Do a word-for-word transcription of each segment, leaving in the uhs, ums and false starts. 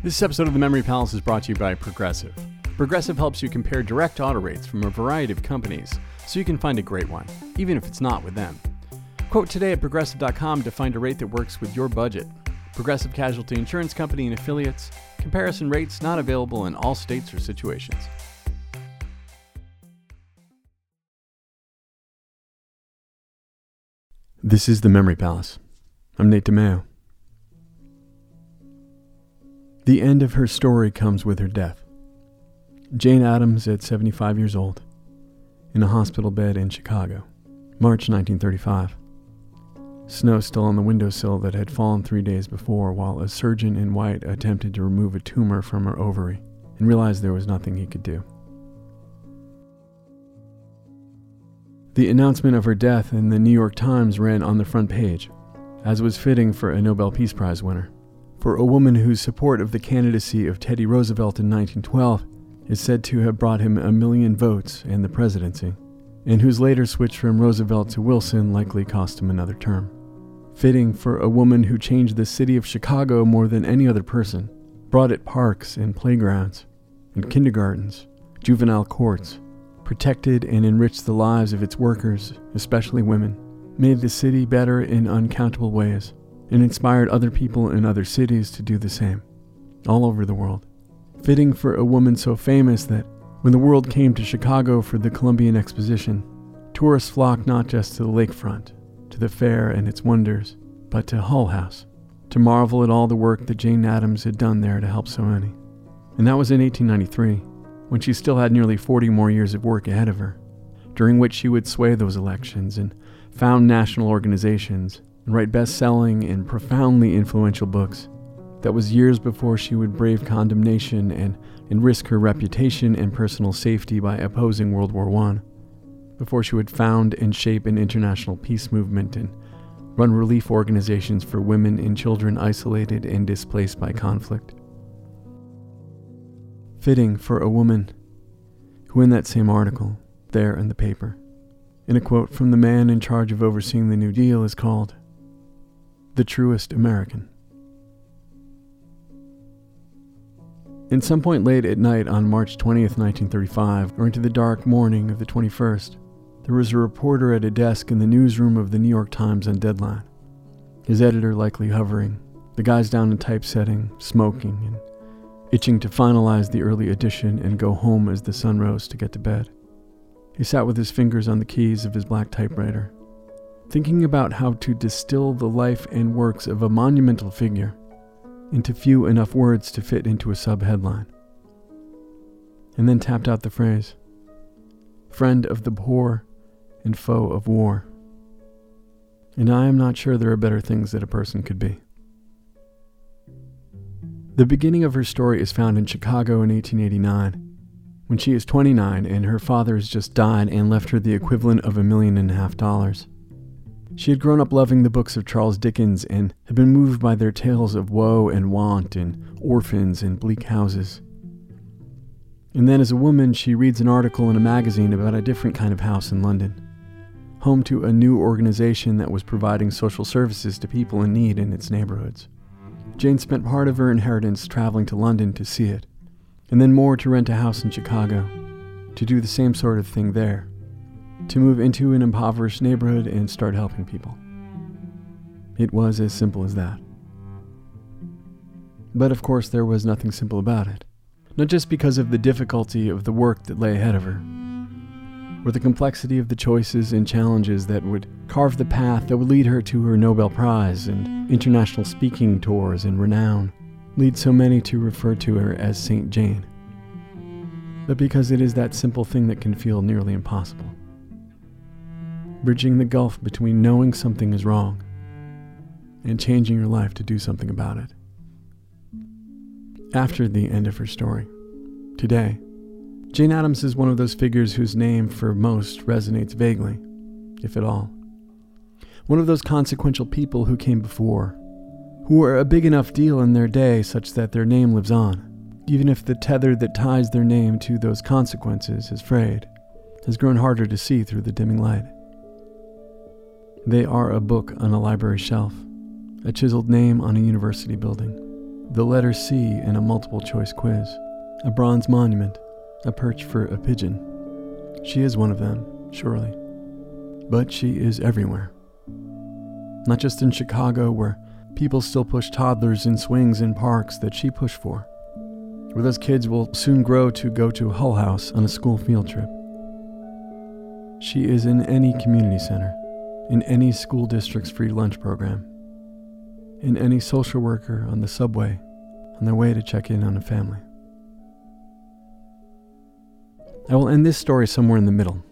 This episode of The Memory Palace is brought to you by Progressive. Progressive helps you compare direct auto rates from a variety of companies so you can find a great one, even if it's not with them. Quote today at progressive dot com to find a rate that works with your budget. Progressive Casualty Insurance Company and Affiliates. Comparison rates not available in all states or situations. This is The Memory Palace. I'm Nate DeMeo. The end of her story comes with her death. Jane Addams at seventy-five years old, in a hospital bed in Chicago, March nineteen thirty-five. Snow still on the windowsill that had fallen three days before while a surgeon in white attempted to remove a tumor from her ovary and realized there was nothing he could do. The announcement of her death in the New York Times ran on the front page, as was fitting for a Nobel Peace Prize winner. For a woman whose support of the candidacy of Teddy Roosevelt in nineteen twelve is said to have brought him a million votes and the presidency, and whose later switch from Roosevelt to Wilson likely cost him another term. Fitting for a woman who changed the city of Chicago more than any other person, brought it parks and playgrounds, and kindergartens, juvenile courts, protected and enriched the lives of its workers, especially women, made the city better in uncountable ways, and inspired other people in other cities to do the same, all over the world. Fitting for a woman so famous that when the world came to Chicago for the Columbian Exposition, tourists flocked not just to the lakefront, to the fair and its wonders, but to Hull House, to marvel at all the work that Jane Addams had done there to help so many. And that was in eighteen ninety-three, when she still had nearly forty more years of work ahead of her, during which she would sway those elections and found national organizations and write best-selling and profoundly influential books. That was years before she would brave condemnation and, and risk her reputation and personal safety by opposing World War One, before she would found and shape an international peace movement and run relief organizations for women and children isolated and displaced by conflict. Fitting for a woman who, in that same article, there in the paper, in a quote from the man in charge of overseeing the New Deal, is called the truest American. And some point late at night on March twentieth, nineteen thirty-five, or into the dark morning of the twenty-first, there was a reporter at a desk in the newsroom of the New York Times on deadline, his editor likely hovering, the guys down in typesetting, smoking, and itching to finalize the early edition and go home as the sun rose to get to bed. He sat with his fingers on the keys of his black typewriter, thinking about how to distill the life and works of a monumental figure into few enough words to fit into a sub-headline. And then tapped out the phrase, friend of the poor and foe of war. And I am not sure there are better things that a person could be. The beginning of her story is found in Chicago in eighteen eighty-nine, when she is twenty-nine and her father has just died and left her the equivalent of a million and a half dollars. She had grown up loving the books of Charles Dickens and had been moved by their tales of woe and want and orphans and bleak houses. And then as a woman, she reads an article in a magazine about a different kind of house in London, home to a new organization that was providing social services to people in need in its neighborhoods. Jane spent part of her inheritance traveling to London to see it, and then more to rent a house in Chicago, to do the same sort of thing there, to move into an impoverished neighborhood and start helping people. It was as simple as that. But of course there was nothing simple about it, not just because of the difficulty of the work that lay ahead of her, or the complexity of the choices and challenges that would carve the path that would lead her to her Nobel Prize and international speaking tours and renown, lead so many to refer to her as Saint Jane, but because it is that simple thing that can feel nearly impossible. Bridging the gulf between knowing something is wrong and changing your life to do something about it. After the end of her story, today, Jane Addams is one of those figures whose name for most resonates vaguely, if at all. One of those consequential people who came before, who were a big enough deal in their day such that their name lives on, even if the tether that ties their name to those consequences is frayed, has grown harder to see through the dimming light. They are a book on a library shelf, a chiseled name on a university building, the letter C in a multiple-choice quiz, a bronze monument, a perch for a pigeon. She is one of them, surely. But she is everywhere. Not just in Chicago, where people still push toddlers in swings in parks that she pushed for, where those kids will soon grow to go to Hull House on a school field trip. She is in any community center, in any school district's free lunch program, in any social worker on the subway on their way to check in on a family. I will end this story somewhere in the middle.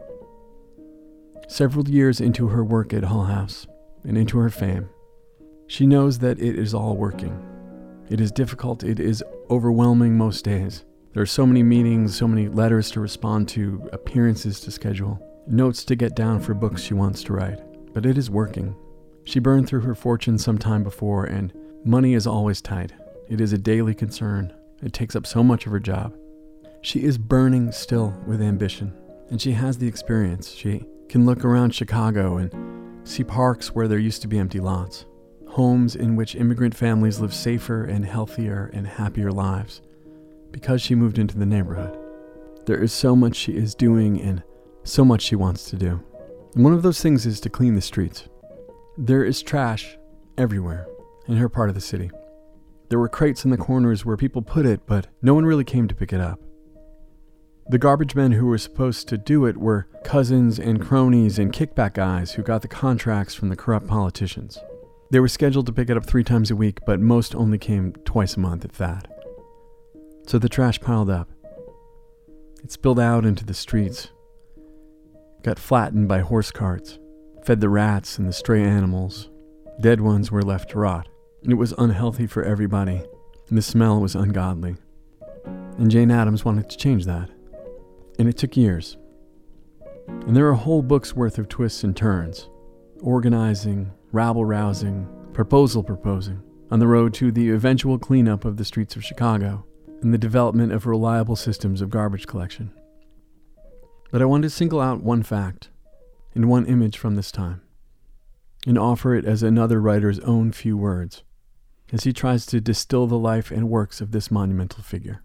Several years into her work at Hull House and into her fame, she knows that it is all working. It is difficult, it is overwhelming most days. There are so many meetings, so many letters to respond to, appearances to schedule, notes to get down for books she wants to write. But it is working. She burned through her fortune some time before, and money is always tight. It is a daily concern. It takes up so much of her job. She is burning still with ambition, and she has the experience. She can look around Chicago and see parks where there used to be empty lots, homes in which immigrant families live safer and healthier and happier lives because she moved into the neighborhood. There is so much she is doing and so much she wants to do. And one of those things is to clean the streets. There is trash everywhere in her part of the city. There were crates in the corners where people put it, but no one really came to pick it up. The garbage men who were supposed to do it were cousins and cronies and kickback guys who got the contracts from the corrupt politicians. They were scheduled to pick it up three times a week, but most only came twice a month, if that. So the trash piled up. It spilled out into the streets, got flattened by horse carts, fed the rats and the stray animals. Dead ones were left to rot. It was unhealthy for everybody, and the smell was ungodly. And Jane Addams wanted to change that. And it took years. And there are whole books worth of twists and turns, organizing, rabble-rousing, proposal-proposing, on the road to the eventual cleanup of the streets of Chicago and the development of reliable systems of garbage collection. But I wanted to single out one fact and one image from this time and offer it as another writer's own few words as he tries to distill the life and works of this monumental figure.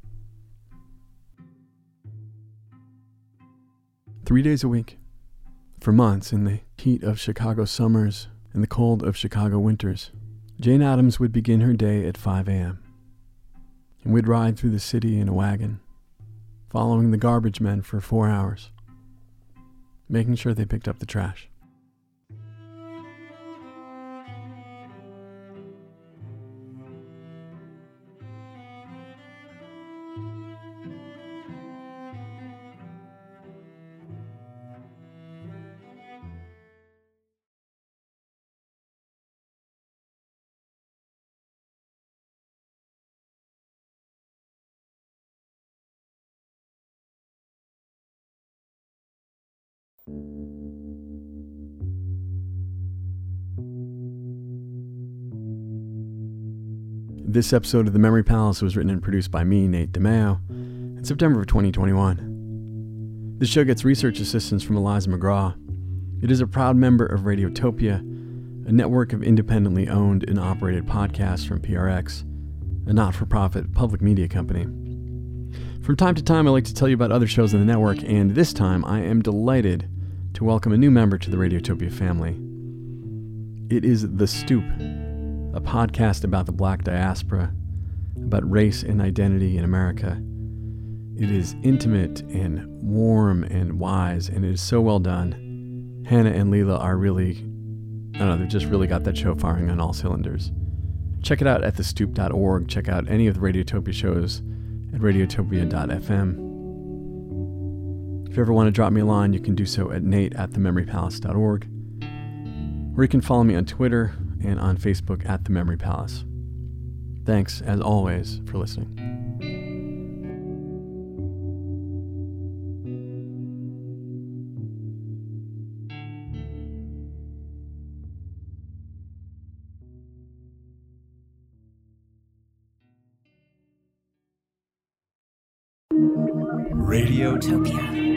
Three days a week, for months in the heat of Chicago summers and the cold of Chicago winters, Jane Addams would begin her day at five a.m. and would ride through the city in a wagon, following the garbage men for four hours, making sure they picked up the trash. This episode of The Memory Palace was written and produced by me, Nate DeMeo, in September of twenty twenty-one. This show gets research assistance from Eliza McGraw. It is a proud member of Radiotopia, a network of independently owned and operated podcasts from P R X, a not-for-profit public media company. From time to time, I like to tell you about other shows on the network, and this time I am delighted to welcome a new member to the Radiotopia family. It is The Stoop, a podcast about the Black diaspora, about race and identity in America. It is intimate and warm and wise, and it is so well done. Hannah and Leela are really, I don't know, they've just really got that show firing on all cylinders. Check it out at the stoop dot org. Check out any of the Radiotopia shows at radiotopia dot f m. If you ever want to drop me a line, you can do so at nate at the memory palace dot org. Or you can follow me on Twitter and on Facebook at The Memory Palace. Thanks, as always, for listening. Radiotopia.